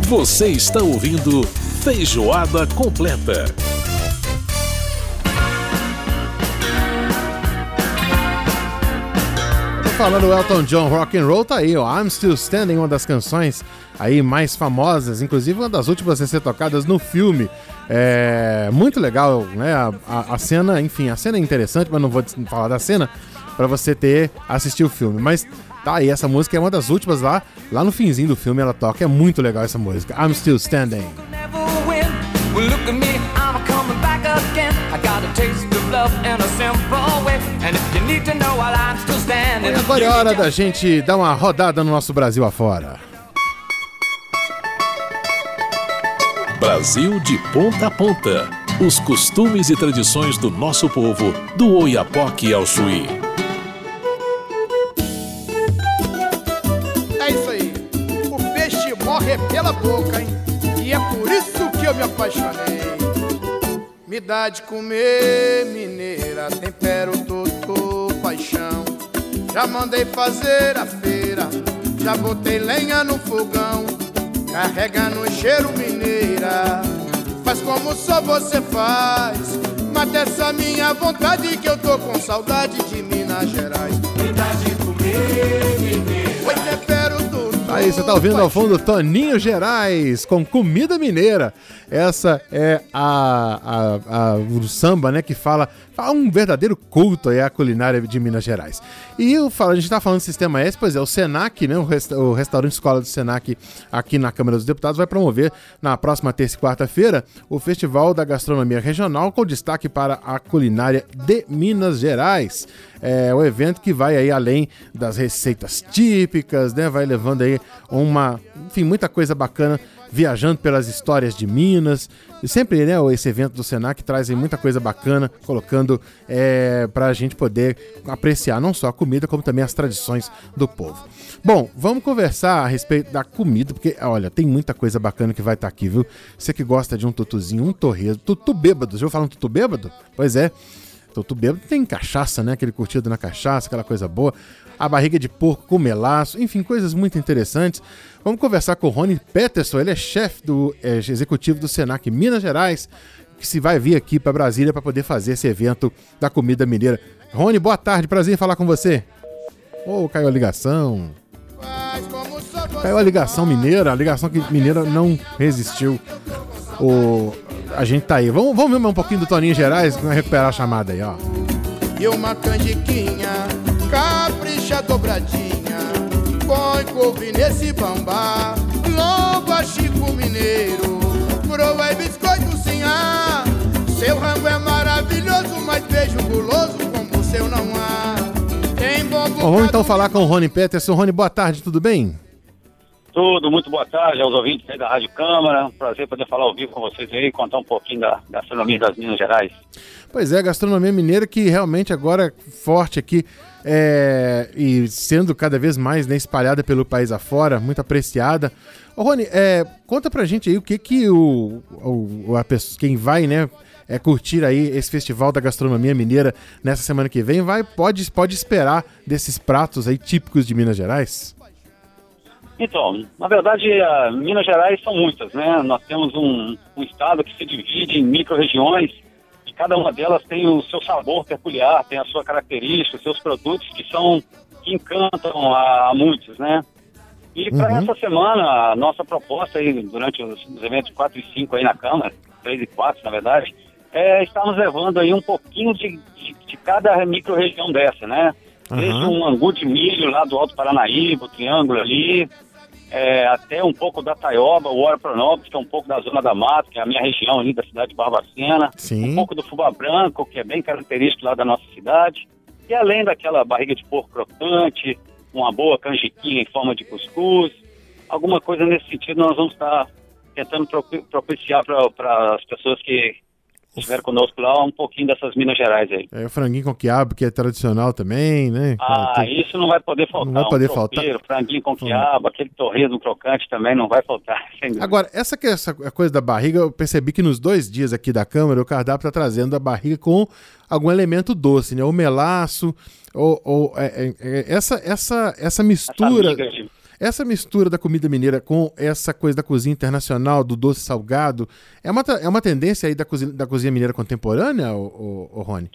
Você está ouvindo Feijoada Completa. Falando do Elton John, Rock and Roll, tá aí, ó, I'm Still Standing, uma das canções aí mais famosas, inclusive uma das últimas a ser tocadas no filme. É muito legal, né, a cena, enfim, a cena é interessante, mas não vou falar da cena pra você assistir o filme, mas tá aí, essa música é uma das últimas lá no finzinho do filme ela toca, é muito legal essa música, I'm Still Standing. E agora é hora da gente dar uma rodada no nosso Brasil afora. Brasil de ponta a ponta. Os costumes e tradições do nosso povo, do Oiapoque ao Chuí. É isso aí. O peixe morre pela boca, hein? E é por isso que eu me apaixonei. Me dá de comer, mineira, tempero todo paixão. Já mandei fazer a feira, já botei lenha no fogão. Carrega no cheiro, mineira, faz como só você faz. Mata essa minha vontade que eu tô com saudade de Minas Gerais. Me dá de comer, mineira. Oi, tempero tudo. Aí você tá ouvindo ao fundo Toninho Gerais com Comida Mineira. Essa é o samba, né, que fala um verdadeiro culto aí à culinária de Minas Gerais. E a gente tá falando do Sistema S, pois é, o Senac, né, o restaurante escola do Senac aqui na Câmara dos Deputados vai promover na próxima terça e quarta-feira o Festival da Gastronomia Regional com destaque para a culinária de Minas Gerais. É o evento que vai aí além das receitas típicas, né, vai levando aí muita coisa bacana, viajando pelas histórias de Minas. E sempre, né, esse evento do Senac traz aí muita coisa bacana, colocando pra gente poder apreciar não só a comida, como também as tradições do povo. Bom, vamos conversar a respeito da comida, porque, olha, tem muita coisa bacana que vai estar aqui, viu? Você que gosta de um tutuzinho, um torresmo, tutu bêbado. Já ouviu falar um tutu bêbado? Pois é. Tutu bêbado tem cachaça, né? Aquele curtido na cachaça, aquela coisa boa. A barriga de porco com melaço, enfim, coisas muito interessantes. Vamos conversar com o Rony Peterson, ele é chefe executivo do Senac Minas Gerais, que se vai vir aqui para Brasília para poder fazer esse evento da comida mineira. Rony, boa tarde, prazer em falar com você. Caiu a ligação. Caiu a ligação mineira, a ligação que mineira não resistiu. A gente tá aí. Vamos ver um pouquinho do Toninho Gerais, vamos recuperar a chamada aí, ó. E uma canjiquinha, capricha dobradinha, põe couve nesse bambá, lomba Chico Mineiro, broa e biscoito sinhá. Seu rango é maravilhoso, mas beijo guloso como o seu não há. Vamos então falar com o Rony Peterson. Rony, boa tarde, tudo bem? Tudo, muito boa tarde aos ouvintes aí da Rádio Câmara. Prazer poder falar ao vivo com vocês aí e contar um pouquinho da gastronomia das Minas Gerais. Pois é, gastronomia mineira que realmente agora é forte aqui e sendo cada vez mais, né, espalhada pelo país afora, muito apreciada. Rony, conta pra gente aí o que quem vai, né, curtir aí esse Festival da Gastronomia Mineira nessa semana que vem, pode esperar desses pratos aí típicos de Minas Gerais? Então, na verdade, Minas Gerais são muitas, né? Nós temos um estado que se divide em micro-regiões e cada uma delas tem o seu sabor peculiar, tem a sua característica, os seus produtos que encantam a muitos, né? E para essa semana, a nossa proposta aí, durante os eventos 4 e 5 aí na Câmara, 3 e 4, na verdade, estamos levando aí um pouquinho de cada micro-região dessa, né? Desde um angu de milho lá do Alto Paranaíba, o Triângulo ali, até um pouco da Taioba, o Oropronópolis, que é um pouco da Zona da Mata, que é a minha região ali da cidade de Barbacena. Sim. Um pouco do fubá branco, que é bem característico lá da nossa cidade. E além daquela barriga de porco crocante, uma boa canjiquinha em forma de cuscuz, alguma coisa nesse sentido nós vamos estar tentando propiciar para as pessoas que estiveram conosco lá um pouquinho dessas Minas Gerais aí. O franguinho com quiabo, que é tradicional também, né? Isso não vai poder faltar. Não vai poder faltar. Franguinho com quiabo, aquele torresmo crocante também não vai faltar. Agora, essa coisa da barriga, eu percebi que nos 2 dias aqui da Câmara, o cardápio está trazendo a barriga com algum elemento doce, né? O melaço, essa mistura... Essa mistura da comida mineira com essa coisa da cozinha internacional, do doce salgado, é uma tendência aí da cozinha mineira contemporânea, o Rony?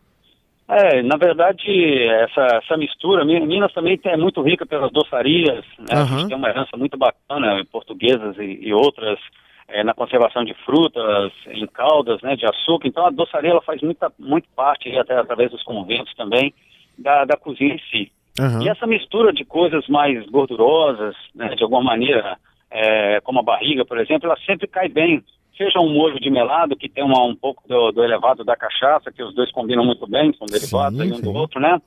Na verdade, essa mistura, Minas também é muito rica pelas doçarias, né? A gente tem uma herança muito bacana, portuguesas e outras, na conservação de frutas, em caldas, né, de açúcar. Então a doçaria ela faz muito parte, até através dos conventos também, da cozinha em si. E essa mistura de coisas mais gordurosas, né, de alguma maneira, como a barriga, por exemplo, ela sempre cai bem. Seja um molho de melado, que tem um pouco do elevado da cachaça, que os dois combinam muito bem, são derivados aí um do outro, né?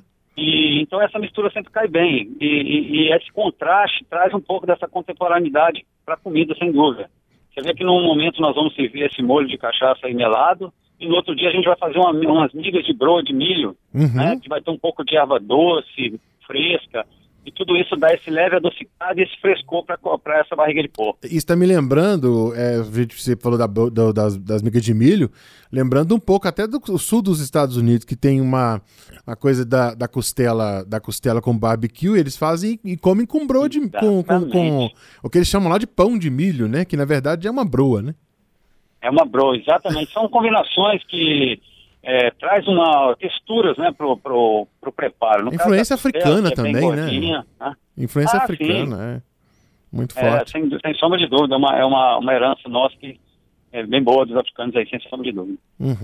E então essa mistura sempre cai bem. E esse contraste traz um pouco dessa contemporaneidade para a comida, sem dúvida. Você vê que num momento nós vamos servir esse molho de cachaça e melado, e no outro dia a gente vai fazer umas migas de broa de milho, né? Que vai ter um pouco de erva doce, fresca. E tudo isso dá esse leve adocicado e esse frescor para essa barriga de porco. Isso está me lembrando, você falou das migas de milho, lembrando um pouco até do sul dos Estados Unidos, que tem uma coisa da costela com barbecue, eles fazem e comem com broa com o que eles chamam lá de pão de milho, né? Que na verdade é uma broa, né? É uma broa, exatamente. São combinações que traz texturas, né, pro preparo. No influência africana é também, gordinha, né? Influência africana, muito forte. Sem sombra de dúvida, é uma herança nossa que é bem boa dos africanos aí, sem sombra de dúvida.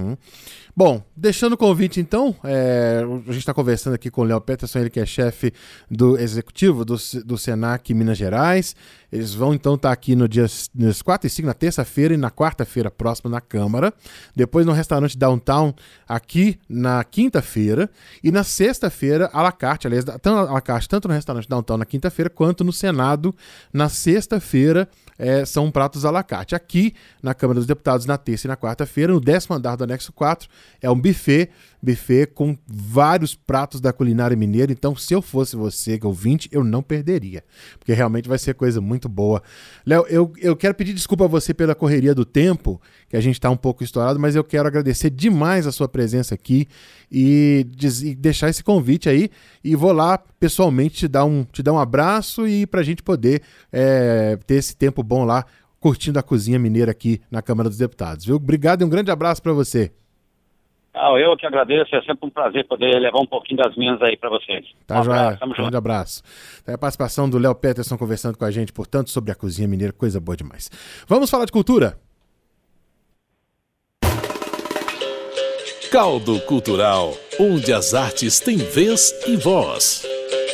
Bom, deixando o convite então, a gente está conversando aqui com o Léo Peterson, ele que é chefe do executivo do Senac Minas Gerais. Eles vão então estar aqui nos 4 e 5, na terça-feira e na quarta-feira próxima na Câmara. Depois no restaurante Downtown aqui na quinta-feira. E na sexta-feira, à la carte, aliás, tanto no restaurante Downtown na quinta-feira quanto no Senado na sexta-feira. São pratos à la carte. Aqui, na Câmara dos Deputados, na terça e na quarta-feira, no 10º andar do anexo 4, é um buffet com vários pratos da culinária mineira. Então, se eu fosse você, ouvinte, eu não perderia, porque realmente vai ser coisa muito boa. Léo, eu quero pedir desculpa a você pela correria do tempo, que a gente está um pouco estourado, mas eu quero agradecer demais a sua presença aqui e deixar esse convite aí, e vou lá pessoalmente te dar um abraço e para a gente poder ter esse tempo bom lá, curtindo a cozinha mineira aqui na Câmara dos Deputados, viu? Obrigado e um grande abraço para você. Eu que agradeço, é sempre um prazer poder levar um pouquinho das minhas aí para vocês. Tá, joia. Um grande abraço. A participação do Léo Peterson conversando com a gente, portanto, sobre a cozinha mineira, coisa boa demais. Vamos falar de cultura? Caldo Cultural, onde as artes têm vez e voz.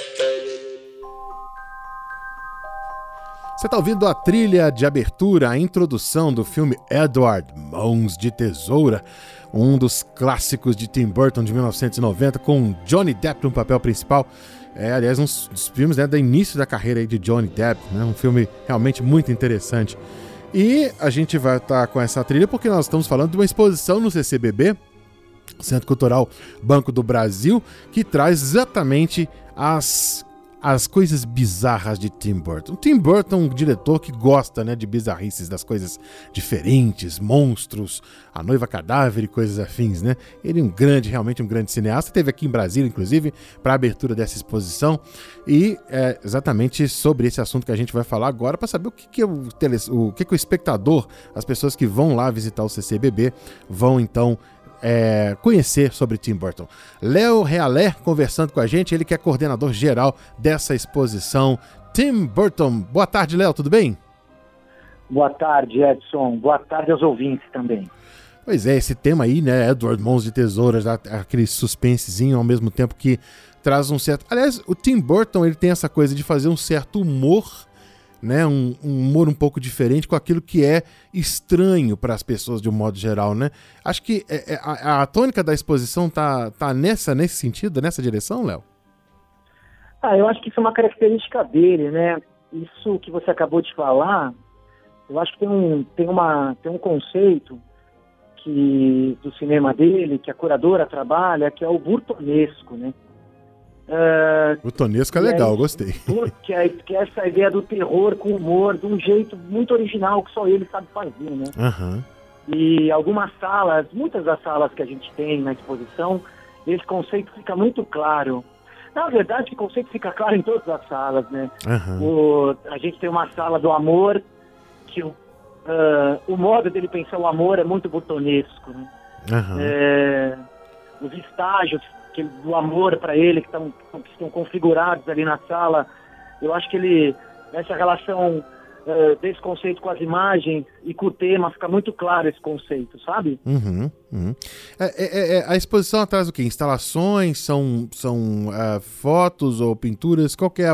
Você está ouvindo a trilha de abertura, a introdução do filme Edward, Mãos de Tesoura, um dos clássicos de Tim Burton de 1990, com Johnny Depp no papel principal. Aliás, um dos filmes, né, do início da carreira aí de Johnny Depp, né, um filme realmente muito interessante. E a gente vai estar com essa trilha porque nós estamos falando de uma exposição no CCBB, Centro Cultural Banco do Brasil, que traz exatamente as coisas bizarras de Tim Burton. Tim Burton é um diretor que gosta, né, de bizarrices, das coisas diferentes, monstros, A Noiva Cadáver e coisas afins, né? Ele é realmente um grande cineasta. Esteve aqui em Brasília, inclusive, para a abertura dessa exposição. E é exatamente sobre esse assunto que a gente vai falar agora, para saber o que o espectador, as pessoas que vão lá visitar o CCBB, vão então conhecer sobre Tim Burton. Léo Realé conversando com a gente, ele que é coordenador geral dessa exposição. Tim Burton, boa tarde, Léo, tudo bem? Boa tarde, Edson, boa tarde aos ouvintes também. Pois é, esse tema aí, né, Edward Mãos de Tesouras, aquele suspensezinho ao mesmo tempo que traz um certo... Aliás, o Tim Burton, ele tem essa coisa de fazer um certo humor, né, um humor um pouco diferente com aquilo que é estranho para as pessoas de um modo geral, né? Acho que a tônica da exposição tá nesse sentido, nessa direção, Léo? Eu acho que isso é uma característica dele, né? Isso que você acabou de falar, eu acho que tem um conceito do cinema dele, que a curadora trabalha, que é o burtonesco, né? Burtonesco é legal, gostei. Que é essa ideia do terror com humor, de um jeito muito original que só ele sabe fazer, né? E muitas das salas que a gente tem na exposição, esse conceito fica muito claro. Na verdade, o conceito fica claro em todas as salas, né? Aham. A gente tem uma sala do amor, que o modo dele pensar o amor é muito botonesco, né? Aham. Os estágios do amor para ele, que estão configurados ali na sala, eu acho que essa relação desse conceito com as imagens e com o tema, fica muito claro esse conceito, sabe? Uhum. A exposição atrás do quê? Instalações? São fotos ou pinturas? Qual que é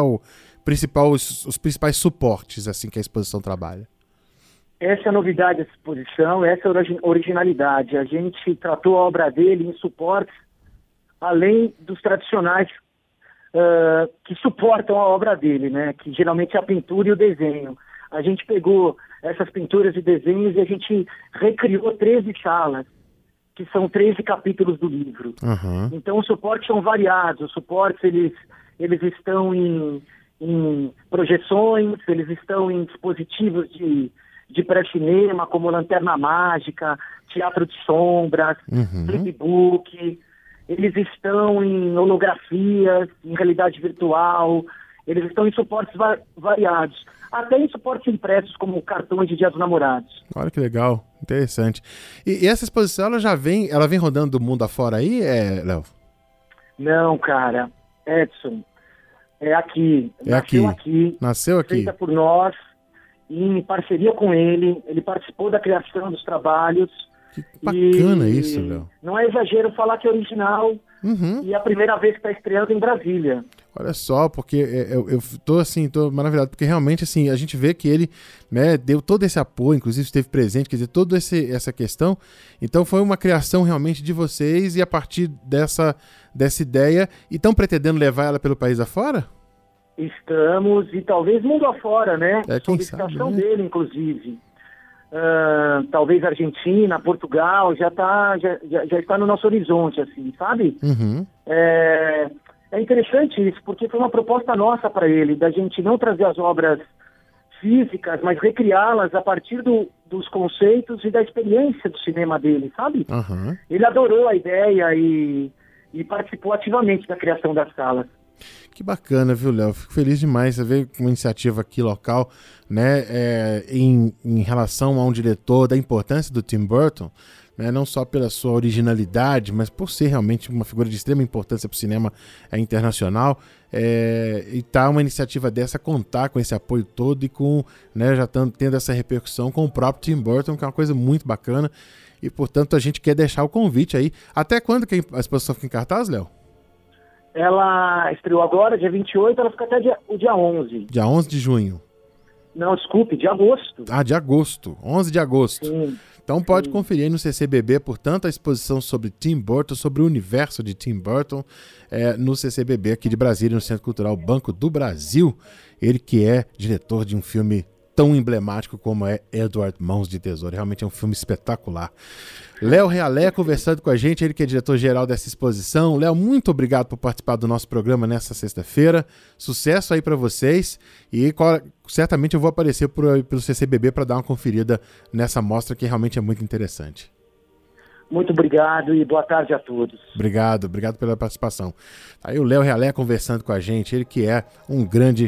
os principais suportes assim que a exposição trabalha? Essa é a novidade dessa exposição, essa é a originalidade. A gente tratou a obra dele em suportes, além dos tradicionais que suportam a obra dele, né? Que geralmente é a pintura e o desenho. A gente pegou essas pinturas e desenhos e a gente recriou 13 salas, que são 13 capítulos do livro. Uhum. Então os suportes são variados, os suportes eles estão em projeções, eles estão em dispositivos de pré-cinema, como Lanterna Mágica, Teatro de Sombras, Flipbook, eles estão em holografias, em realidade virtual, eles estão em suportes variados, até em suportes impressos, como cartões de Dia dos Namorados. Olha que legal, interessante. E essa exposição, ela vem rodando do mundo afora aí, Léo? Não, cara, Edson, é aqui. Nasceu aqui. Feita por nós, em parceria com ele participou da criação dos trabalhos. Que bacana isso, Léo. Não é exagero falar que é original e é a primeira vez que está estreando em Brasília. Olha só, porque eu tô maravilhado, porque realmente assim, a gente vê que ele, né, deu todo esse apoio, inclusive esteve presente, quer dizer, toda essa questão. Então foi uma criação realmente de vocês e a partir dessa ideia, e estão pretendendo levar ela pelo país afora? Estamos, e talvez mundo afora, né? Quem indicação sabe, né? dele, inclusive. Talvez Argentina, Portugal, já está no nosso horizonte, assim, sabe? Uhum. É interessante isso, porque foi uma proposta nossa para ele, da gente não trazer as obras físicas, mas recriá-las a partir dos conceitos e da experiência do cinema dele, sabe? Uhum. Ele adorou a ideia e participou ativamente da criação das salas. Que bacana, viu, Léo? Fico feliz demais. Você veio com uma iniciativa aqui local, né, em relação a um diretor, da importância do Tim Burton, né, não só pela sua originalidade, mas por ser realmente uma figura de extrema importância para o cinema internacional. E tá uma iniciativa dessa contar com esse apoio todo e com, né, já tendo essa repercussão com o próprio Tim Burton, que é uma coisa muito bacana. E, portanto, a gente quer deixar o convite aí. Até quando que a exposição fica em cartaz, Léo? Ela estreou agora, dia 28, ela fica até o dia 11. Dia 11 de junho. Não, desculpe, de agosto. Ah, de agosto. 11 de agosto. Sim. Então pode conferir aí no CCBB, portanto, a exposição sobre Tim Burton, sobre o universo de Tim Burton, no CCBB aqui de Brasília, no Centro Cultural Banco do Brasil. Ele que é diretor de um filme tão emblemático como é Edward Mãos de Tesouro. Realmente é um filme espetacular. Léo Realé conversando com a gente, ele que é diretor-geral dessa exposição. Léo, muito obrigado por participar do nosso programa nessa sexta-feira. Sucesso aí para vocês e certamente eu vou aparecer pelo CCBB para dar uma conferida nessa mostra que realmente é muito interessante. Muito obrigado e boa tarde a todos. Obrigado pela participação. Aí o Léo Realé conversando com a gente, ele que é um grande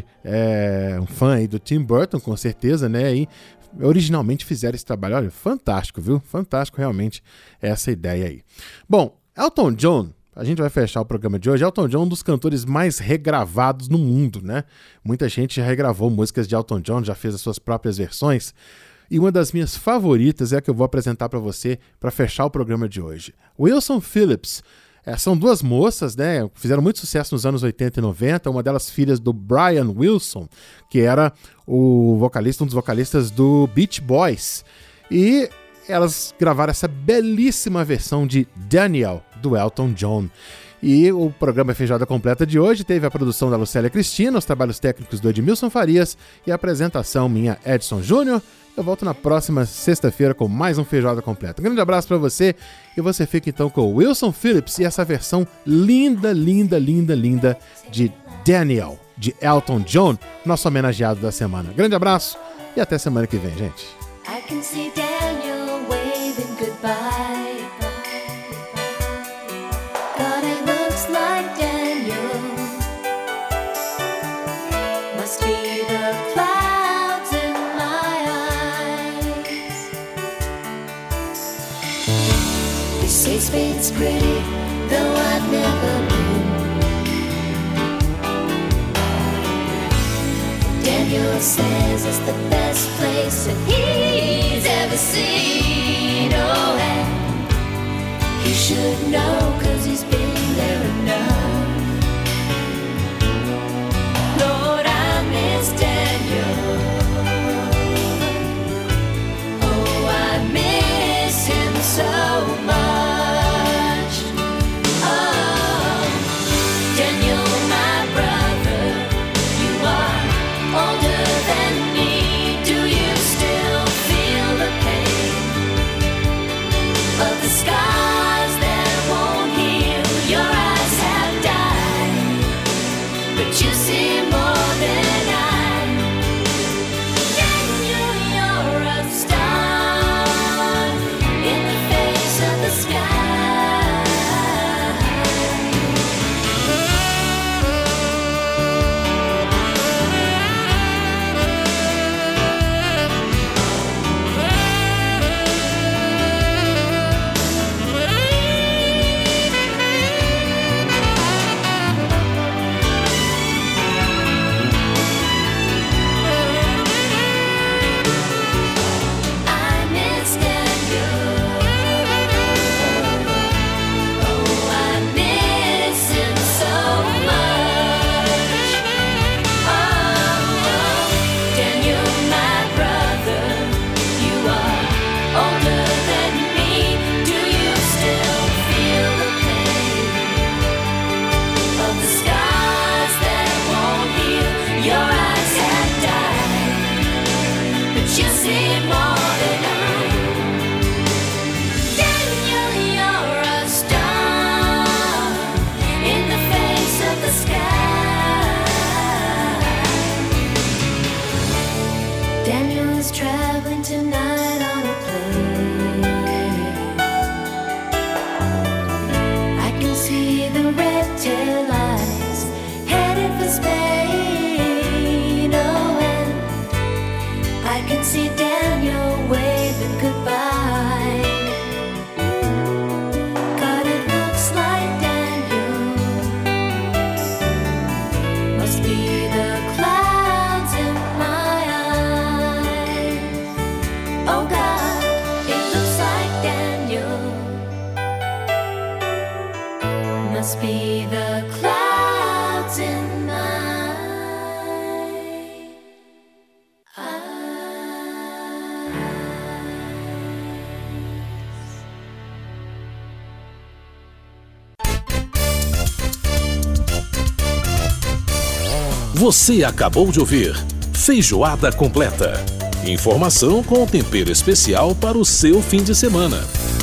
um fã aí do Tim Burton, com certeza, né? E originalmente fizeram esse trabalho. Olha, fantástico, viu? Fantástico realmente essa ideia aí. Bom, Elton John, a gente vai fechar o programa de hoje. Elton John é um dos cantores mais regravados no mundo, né? Muita gente já regravou músicas de Elton John, já fez as suas próprias versões. E uma das minhas favoritas é a que eu vou apresentar para você para fechar o programa de hoje. Wilson Phillips. São duas moças, né? Fizeram muito sucesso nos anos 80 e 90. Uma delas filhas do Brian Wilson, que era um dos vocalistas do Beach Boys. E elas gravaram essa belíssima versão de Daniel, do Elton John. E o programa Feijoada Completa de hoje teve a produção da Lucélia Cristina, os trabalhos técnicos do Edmilson Farias e a apresentação minha, Edson Júnior. Eu volto na próxima sexta-feira com mais um Feijoada Completa. Um grande abraço para você e você fica então com o Wilson Phillips e essa versão linda, linda, linda, linda de Daniel, de Elton John, nosso homenageado da semana. Grande abraço e até semana que vem, gente. I can see Daniel waving goodbye. God, it looks like Daniel. Space means pretty, though I've never been. Daniel says it's the best place that he's ever seen. Oh, and he should know, 'cause he's been there enough. Lord, I miss Daniel. Oh, I miss him so much. Oh, Daniel, my brother, you are older than me. Do you still feel the pain of the scars that won't heal? Your eyes have died, but you see more than I. Daniel, you're a star in the face of the sky. I miss Daniel. Oh, I miss him so much. Oh, Daniel, my brother, you are older than me. Do you still feel the pain of the scars that won't heal? Your eyes have died, but you see more than I. Daniel, you're a star in the face of the sky. Daniel is traveling tonight on a plane. I can see the red tail lights headed for Spain. Oh, and I can see Daniel waving goodbye. God, it looks like Daniel must be the clouds in my eyes. Oh God, it looks like Daniel must be the clouds in my Você acabou de ouvir Feijoada Completa. Informação com tempero especial para o seu fim de semana.